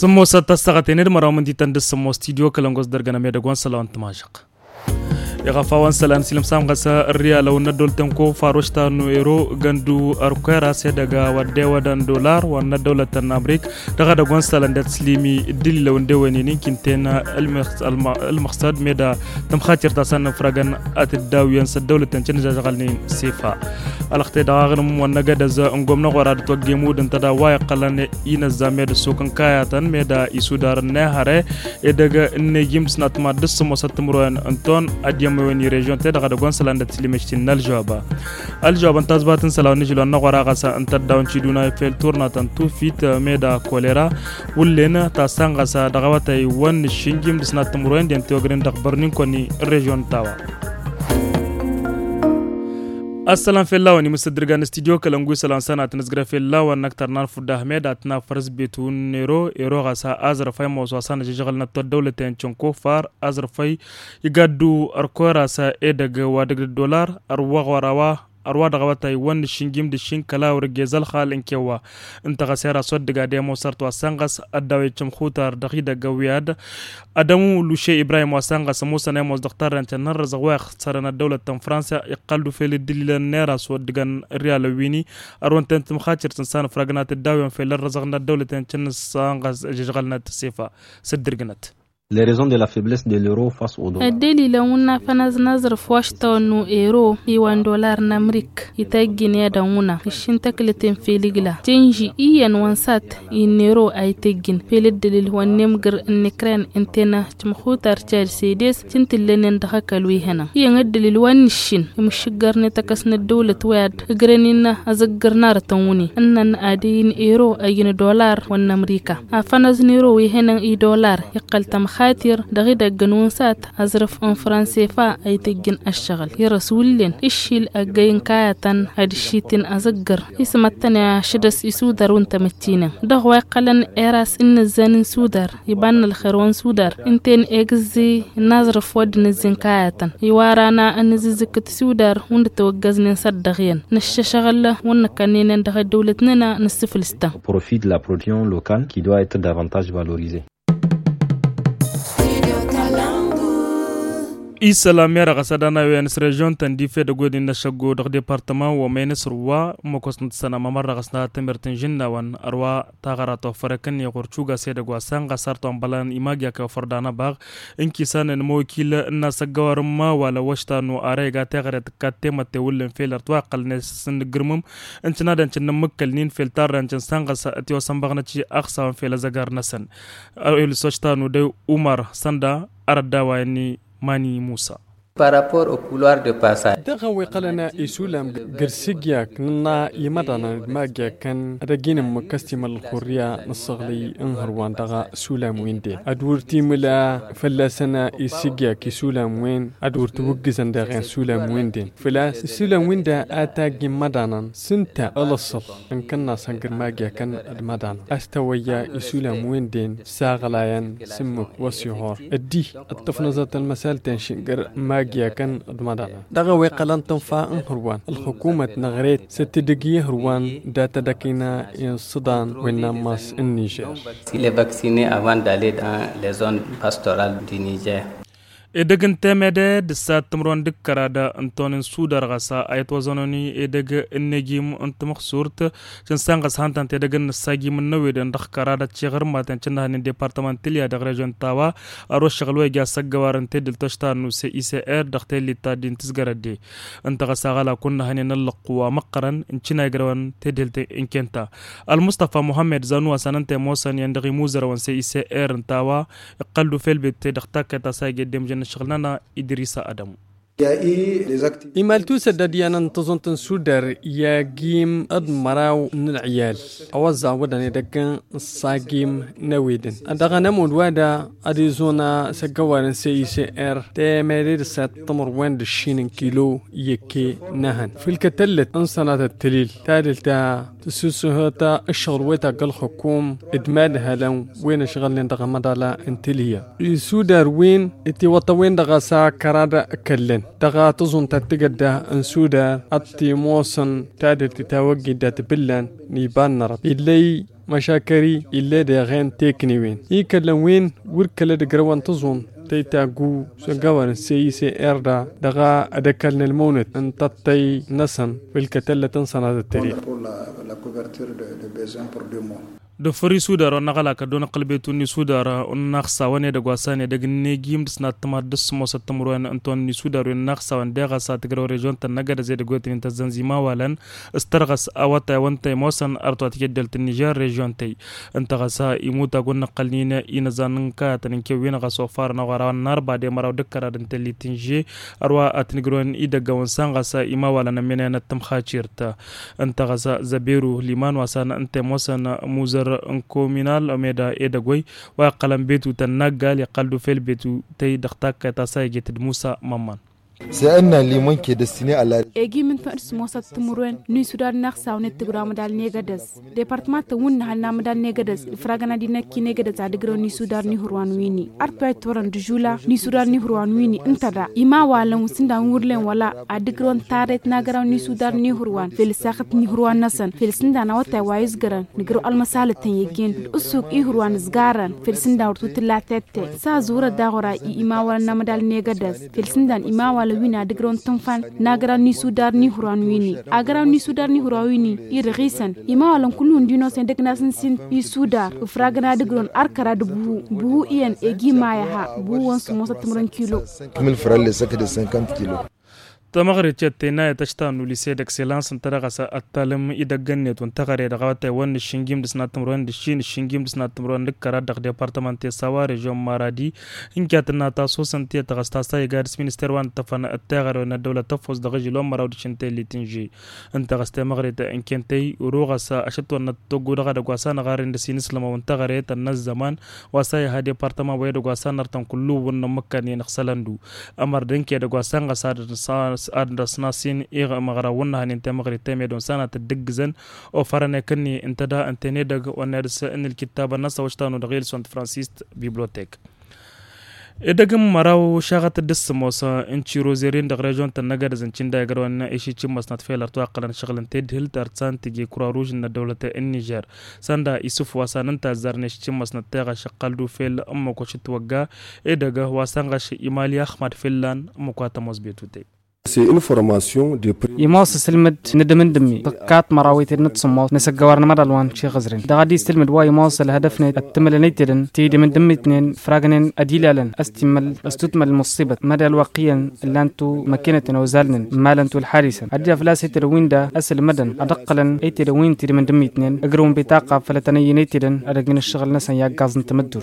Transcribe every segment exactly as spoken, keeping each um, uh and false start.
سمو ستستغتين المرام دي تندس سمو استديو كلامغوز درجنا ميدغوان سلام تماجق يغفاوان سلان سلم سام غسا الريال لو ندول تنكو فاروشتا نو ايرو غندو اركيرا سيدغا ودي ودان دولار ون دولة امريك دغا دغون سلان دات سليمي ديل لو ندواني نين تينا المقصد ميدا تم خاطر تاسن فراغان ات الداويان سدوله تنجن جالني سيفا الاختي داغن ون نغدز انغوم نغوراد توغيمو دنتدا واي قلن ينا زاميد سوكن كاياتن ميدا يسودار نهاره ادغا نيجيم سنات ما دس موساتمروان انتون اديم وين ريجون تدغ دغون سلاند تليمشتين الجوابا الجواب انت زباتن سلاون نجلو نغورا غسا انت داون تشيدونا فيل تورناتن تو فيت ميدا كوليرا ولنا تاسان غسا دغواتاي ون شينجيم دسنات مروين دين توغرين دغبرنين كوني ريجون تاوا السلام في الله وني مستدرجان استديو كلامغو سلام سنه تنزغرا في الله ونكتر نالف احمد اتنا فرز بيتون نيرو ايرو غسا ازر فاي موسو سنه جيجلنا الدوله تشنكو فار ازر فاي يغدو اركورا سا ادغ وادغ دولار اروا غراوا arwa daga watay wan shingim de shin kala urgezal khal inkewa inta gasera sodga de mo sarto sangas adawe chum khutar dakhida gawiyad adamu lushe ibrahim wasangas musa ne mo doktor ran nar zawaq sarana dawlat tan fransa yaqaldu fil dilil nera sodgan real wini arwan tant mkhatir san fragnat dawen fil razaqna dawlat tan sangas jgalna tasifa sadirgnat. Les raisons de la faiblesse de l'euro face au dollar. الدليل لونا فنز نظر فواشتو نو ايرو يوان دولار نامريك يتاجين يا داونا الشين تكلتين في لجلا تنجي ايان وانسات ينيرو اي تجين في الدليل هو النمجر النكران انتنا تمخوتر تشال سيديس تنتلين دخكلوي هنا يان الدليل وان الشين يمشجر نتكسنا الدولة واد اجرنينا ازجر نار توني انن ادين ايرو اين دولار وان امريكا فنز نيرو هنا اي دولار يقل تم خاطر دغيدا جنون سات أزرف أن فرنسيفا أي تجن الشغل يا رسولين إشيل أجين كايتن هادشيتين أزجر اسمتني شدس يسودر وانت متينا دغوا قلن إراس إن الزن سودر يبان الخيرون سودر انتين إجزي نظرف ود نزين كايتن يوارانا أن زكت سودر وانت توجزن صدقين نش شغله ونكنين دغ دولتنا نستفلستا. Profit de la production locale qui doit être davantage valorisée. إسلام ميرا غسدانا وينس ريجون تندي في دغودي نشغو دغ ديبارتمان ومينس روا مكوسنت سنا ممر غسنا تمرتن جننا وان اروا تاغراتو فركن يغورچوغا سيدغوا سانغا سارتون بلان ايماغيا كفردانا باغ انكيسان موكيل الناس غورما ولا وشتانو اريغا تغرت كاتيمت ولن فيلر توقل نسن غرمم انتنا دنچن مكلنين فلتر انچن سانغا ساتيو سامبغنتي اخسا فيلا زغار نسن اول سوشتانو دي عمر سندا ارداواني ماني موسى. Par rapport au couloir de passage. دغوي قلنا يسولم قرسيجيا كنا يمدنا ماجيا كان رجينا مكستم الخوريا نصغلي انهروان دغا سولم ويندي ادور تيملا فلا سنه يسيجيا كي سولم وين ادور توجزن دغا سولم ويندي فلا سولم ويندا اتاجي مدانا سنتا الاصل ان كنا سنجر ماجيا كان المدان استويا يسولم ويندين ساغلايان سمك وسيهور ادي الطفنزات المسال تنشنجر ماجيا كان ضمادنا دغوي قلن تنفع هروان الحكومة نغريت ست دقيقة هروان داتا دكينا السودان والنماس النيجر. Si les vacciner avant d'aller dans les zones pastorales du Niger. إدغن تمده دسات تمرون دكرادا أنتون سودر غسا أيت وزنوني إدغ النجيم أنت مخصورت جنسان غس هانتان تدغن الساجي من نويدن دخ كرادا تشغر ماتن چنهن ديبارتمان تليا دغ ريجون تاوا أرو شغلوي جا سغوارن تدل تشتانو سي إي سي إر دختي لي تادين تزغردي أنت غسا غلا كنا هني نلقوا مقرن انچنا يغروان تدل انكنتا المصطفى محمد زانو سننت موسن يندغي موزر وان سي إي سي إر تاوا يقلدو في البيت دختاك تساجي ديم شغلنا إدريس آدم. إمالتو سداديانا تظن سودر يا جيم أدمراو نالعيال أوزع وداني دكان صاقيم نويدن أدغانا مودوادا أديزونا سقوارن سي سي إر تي ميريد سات تمر وين دشين كيلو يكي نهن في الكتلت انصنات التليل تالتا تسوسوهتا الشغل ويتا قل حكوم إدمادها لون وين شغلين دغا مدالا انتليا سودر وين اتي وطوين دغا سا كرادا أكلن دغا تظن تتقدى انسودا اتي موصن تادر تتوقي دات بلان نيبان نرب اللي مشاكري إلا دا غين تيكني وين يكلم وين وركلا دقروان تظن تيتاقو سنقوان سي سي إردا دغا أدكالنا المونت ان تطي نسن بالكتلة تنسن هذا التاريخ do fori sudara nagala ka don qalbetu ni sudara on naxsa wane da gwasane daga ne gim disna tamar dis mosa tamruan anton ni sudara naxsa wan daga sa tigro region tan nagada zed gotin ta zanzima walan istargas awata wanta mosan arto tikdel tan niger region tay antagasa imuta gon qalnina ina zanka tan ke wina ga sofar na gara nar ba de maraw dekkara dan telitinje arwa atnigron ida gawan sanga sa ima wala na menena tam khachirta antagasa zabiru liman wasana ante mosan muzar communal meda edagway wa qalam betu tanagal yaqaldu fil betu tay daqtak ta sayget Musa Mamman. C'est un aliment qui est destiné à la egi min fa smosa tumurwen ni sudar nak sawne tigram dal negadas département wun hal nam dal negadas fragana di nak negadas adigro ni sudar ni hurwan wini arpa toran du jula ni sudar ni hurwan wini intada ima wala musinda wurlen wala adigro taret nagara ni sudar ni hurwan fil sakhat ni hurwan nasan fil sinda na wata wayis garan nigro al masalatan yegen usuk i hurwan zgaran fil sinda urtu tilatete sa zura dagora i ima wala nam dal negadas fil sinda ima wala wina digron tonfan nagara ni sudar ni huran wini agara ni sudar ni huran wini irgisan ima walan kulun dino sen degnasin sin i sudar fragana digron arkara de buhu buhu ien egi maya ha buhu won sumosa tumran kilo cinq mille francs le sac de cinquante kilos. تمغري تشتينا تشتانو ليسي دكسيلانس انترغسا التالم إذا جنت وانتغري دغواتي وان الشنجيم دسنا تمرون دشين الشنجيم دسنا تمرون لكرا دغ ديبارتمنتي سواري جوم مارادي إن كاتنا تاسو سنتي تغستاسا يغارس مينستر وان تفن التغري وان الدولة تفوز دغجي لوم مراو دشنتي اللي تنجي انتغستي مغري تا انكنتي وروغسا أشتو أن تقو دغا دغواسا نغارين دسين اسلام وانتغري تنز زمان واساي ها ديبارتمان ويا دغواسا نرتن كلو ون مكاني نخسلاندو أمر دنكي دغواسا غسا أدرس ناسين إيغ مغرا ونا هن انت مغري تيمي دون سنة تدقزن أو فرنا كني انتدا انت ندق ونرس إن الكتاب النص وشتانو دغيل سونت فرانسيست بيبلوتيك إدغم مراو شاغت الدسموسا انشي روزيرين دغ ريجون تنغر زنچين دايغرون ايشي تشمس نتفيلر توقلن شغلن تدهل ترتسان تجي كرا روج ان دولة النيجر ساندا يوسف واساننتا زرنش تشمس نتاغا شقالدو فيل امو كوش توغا إدغ واسانغاش إيمالي أحمد فيلان امو كواتا موزبيتوتي C'est une formation de prix. يموس سلمد ندمن دمي تقات مراويت نتصمو نسجوارنا مدلوان شي غزرين دغادي سلمد واي موس الهدف التمل نيتدن تيدي من دمي اثنين فراغنين اديلالن استمل استتمل المصيبه مدى الواقيا اللي انتو مكينه وزالن مالنتو الحارسه ادي فلاسي ترويندا اسل مدن ادقلن اي تروين تيدي من دمي اثنين اقرون بطاقه فلتني نيتدن ادغن الشغل نسن يا غازن تمدور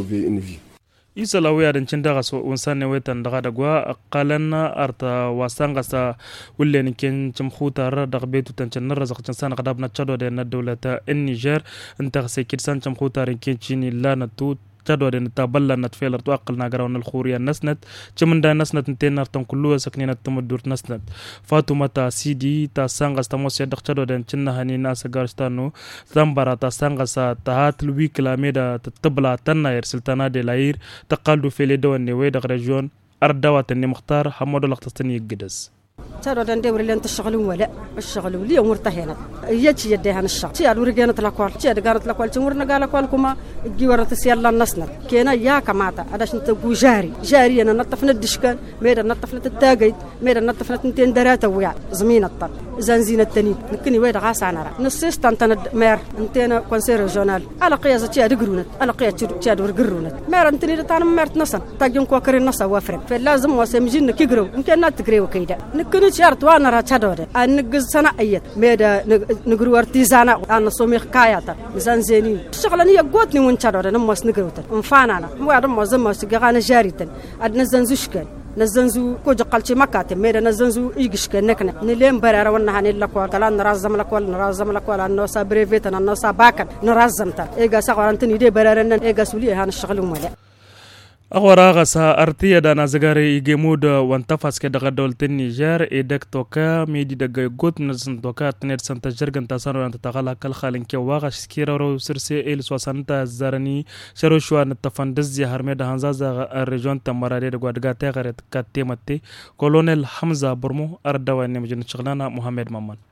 isalawi adan cindaga so unsanne wetan daga dagwa qalanna arta wasanga sa wulen ken chim khutar dagbetu tan chan razaq chan sana qadabna chado de na dawlata in Niger inta sekit san chim khutar ken chini lana tu تدور إن تابلا نتفيلر توقل ناقرون الخورية نسنت كمن دا نسنت نتين نرتم كلها سكنين التمدور نسنت فاطمة تا سيدي تا سانغس تموس يدق تدور إن كنا هني ناس غارستانو زمبرا تا سانغس تهات لوي كلاميدا تتبلا تنا يرسل تنا دي لاير تقالدو في لدو النوي دق رجون أردوات الني مختار حمود الاختصاني يقدس ترى دندور اللي انت الشغلون ولا الشغلون اللي مرتهنه يجي يديها الشغل تي ادور رجانه تلاكوال تي قالت لكوال تمرنا قال لكوالكما جيورت سيلا النسنر كينا يا كماتا اداش انت جاري جاري انا نطفنا الدشكان ميدا نطفنا التاقيد ميدا نطفنا انتين دراته ويا زمين الطل زنزين التنين نكني ويد غاس انا نسيست انت مير انتنا كونسير ريجونال على قياس تي ادغرونت على قياس تي ادور غرونت مير انتني تاع ميرت نسن تاجون كوكري نسا وافرق فلازم وسمجين كيغرو يمكن تكريو كيدا نكني شرط وانا را تشادود ان سنه ايت ميدا نغرو ارتيزانا انا سومي حكاياتا ميزان زينين شغلاني يغوتني وين تشادود نمس نغروت انفانانا مو ادم مزم سغانا جاريتن ادنا زنزوشكن نزنزو كوج قالتي مكاتب ميدا نزنزو يغشكن نكن نليم برار ونا هني لكو كلا نرازم لكو نرازم لكو انو صابريفيت انو صاباكن نرازمتا ايغا سقرانتني دي برارن ايغا سولي هان الشغل ولا أغورا غسا أرتيا دانا زغاري إيجيمود وانتفاس كدغا دولتين نيجر إيدك توكا ميدي دغا غوت نرسن توكا تنير سانتا جرغن تاسانو أنت تغالا كالخالين كي واغا شكيرا رو سرسي إيل سواسانتا زارني شروشوا نتفاندز يهارمي دا هنزازا الرجون تمارادي دغا دغا تغارت كاتيمتي كولونيل حمزة برمو أردوا نمجن شغلانا محمد مامان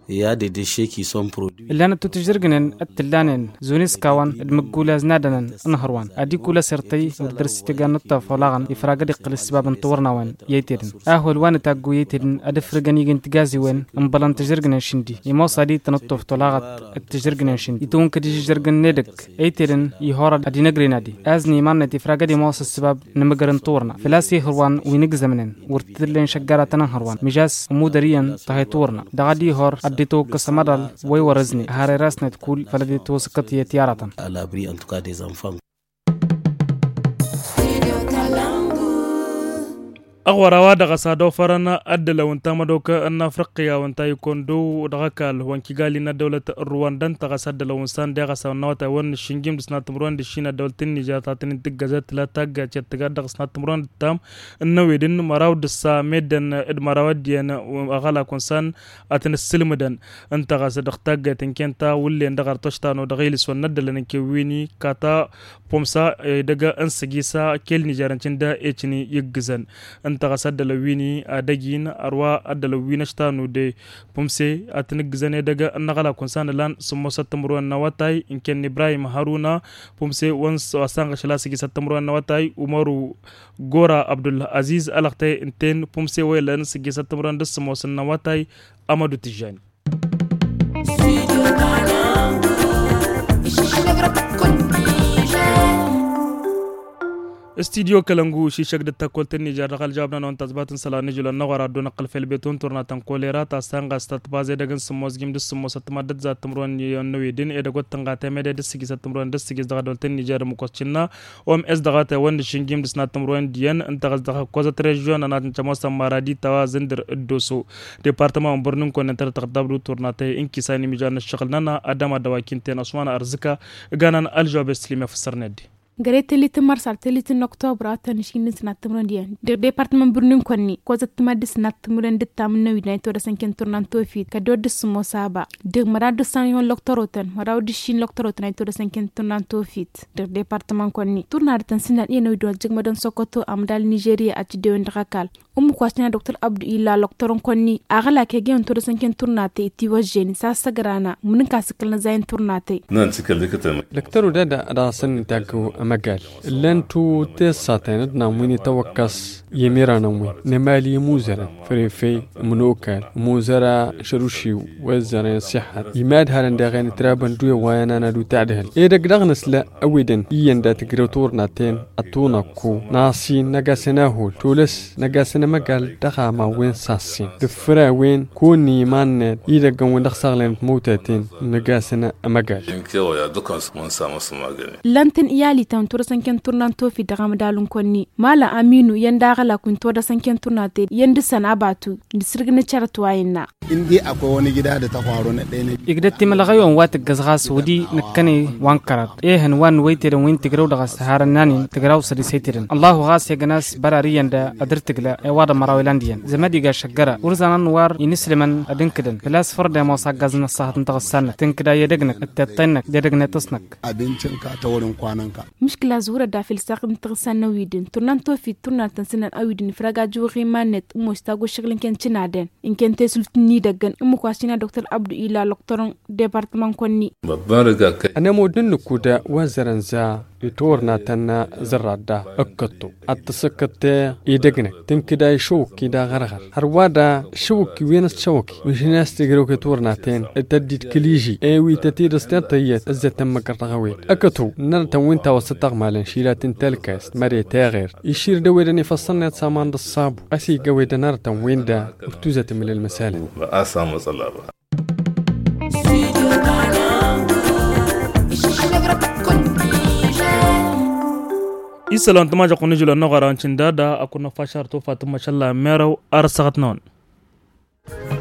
il y a des déchets qui sont produits. اللي تتجرجن التلانين زونيس كوان المقولة زنادنا نهروان أدي كل سرتي ودرس تجان الطفلاغن يفرق دق السبب انطورنا وين يتيرن أهول وان تاجو يتيرن أدفرجني جنت جازي وين أمبلان تجرجن شندي يموس أدي تنطف طلاغت التجرجن شندي يتون كدي جرجن ندك يتيرن يهور أدي نجري نادي أزني مان تفرق دي موس السبب نمجرن طورنا فلاسي هروان وينجزمنن ورتلين شجرة نهروان مجاز مودريا تهيتورنا دغدي هور أديتو كسمدل ويورزني هاري راسنا تقول فلديتو سكتي تيارة à l'abri en tout cas des enfants. أغوارا دغا سادو فرنا أدلا وانتا مدوكا أن أفريقيا وانتا يكون دو دغاكال وانكي قالينا دولة رواندا تغا سادلا وانسان دغا ساوناوتا وان الشنجيم دسنا تمروان دشينا دولتين نجاتاتين انتقازات لا تاقا جاتقا دغا سنا تمروان التام النويدن مراو دسا ميدن اد مراو ديان أغالا كونسان أتن السلمدن انتا غا سادق تاقا تنكينتا واللي اندغار تشتانو دغيلس وندل ننكي ويني كاتا بومسا دغا انسجيسا كيل نجارن چندا ايچني يگزن انتقصد لويني أدجين أروا أدلوين اشتانو دي بومسي أتنقزني دقا النغلا كونسان لان سمو ستمرو النواتاي إن كان إبراهيم هارونا بومسي وانس واسانغ شلاسي ستمرو النواتاي ومارو غورا عبد العزيز ألغتاي انتين بومسي ويلان سيجي ستمرو النواتاي النواتاي أمادو تجاني استديو كلنجو شيشك دتا كولتني جارغال جابنا نون تزباتن سلا نجل النغرا دون قل في البيتون تورنا تنقوليرا تاسانغا استتبازي دغن سموزغيم دس سمو ستمدد ذات تمرون ينويدين ادغوت تنغا تمد دسغي ستمرون دسغي دغدولتن نيجر مكوتشنا ام اس دغات وند شينغيم دسنا تمرون ديان انتغز دغ كوزت ريجيون انا تشموس مارادي توا زندر الدوسو ديبارتمان برنون كون انتر تقدبلو تورناتي انكي ساني ميجان الشغلنا ادم دواكينتين عثمان ارزكا غانان الجواب سليمه فسرندي غريت اللي تمر صارت اللي تن اكتوبر تنشين سنه تمرن ديان دي ديبارتمنت برنين كوني كوزت تمد سنه تمرن دتا من يونايتد سنكن تورنان توفيت كدود سمو سابا دي مراد سانيون لوكتوروتن مراد دشين لوكتوروتن يتود سنكن تورنان توفيت دي ديبارتمنت كوني تورنار تنسنا ينو دو جمدن سوكوتو امدال نيجيريا اتي ديون دغاكال ام كواسنا دكتور عبد الله لوكتورون كوني اغلا كيجن تود سنكن تورناتي تي وجين ساسغرانا من كاسكلنا زين تورناتي نان سكل دكتور دكتور دادا راسن تاكو مجال لنتو تساتين نامويني توكس يميرا ناموين نمالي موزرا فريفي منوكال موزرا شروشي وزرا سحر يماد هالن داغين ترابن دوي وانا نادو تعدهل ايدك دغنس لا اويدن يين دا تقريتور ناتين اتونا كو ناسين نغاسناهول تولس نغاسنا مقال دغا ما وين ساسين دفرا وين كوني مان ايدك وين دخساغلين موتاتين نغاسنا مقال يمكيو يا دوكاس مونسا مسماغني لانتن ايالي تان تور سنكن تورنان توفي دغام دالون كوني مالا امينو ينداغلا كون تور سنكن تورناتي يند سناباتو دسرغنا چارتواينا indi akwai wani gida da ta faru na ɗaya ne igdatti malagayon wat gazgas wudi nakani wankarat ehen wan waitir win tigraw daga sahara nani tigraw sadi saytirin allah gas yagnas barariyan da adirtigla e wada marawilandiyan zamadiga shagara urzanan war inisliman adinkidan plus farda mosa gazna sahatn tagassan tinkida yedegnak attatnak dedegna tasnak abincin ka ta wurin kwanan ka مشكلة زورة دافل ساقم تغسان نويدن تورنان توفي تورنان تنسنان اويدن فراغا جوغي مانت موستاغو شغلن كان تنادن ان كان تسلطني دغن ام كواسينا دكتور عبد الله لوكتورون ديبارتمان كوني انا مودن كودا وزرنزا يتورنا تنا زرادا اكتو اتسكت يدغنك تنكدا يشوك كدا غرغر هروادا شوك وينس شوك مش ناس تجرو كتورنا تين تديت كليجي ايوي تتير استنتيت ازت مقرغوي اكتو نرتا وين توسطغ مالن شيلات تلكاست مري تاغير يشير دويدني فصلنا سامان الصاب اسي قويد نرتا وين دا افتوزت من المسالة اسام صلاه إسلام تماجا قنجل النغران چندادا أكون فاشار توفات ما شاء الله ميرو أرسغت نون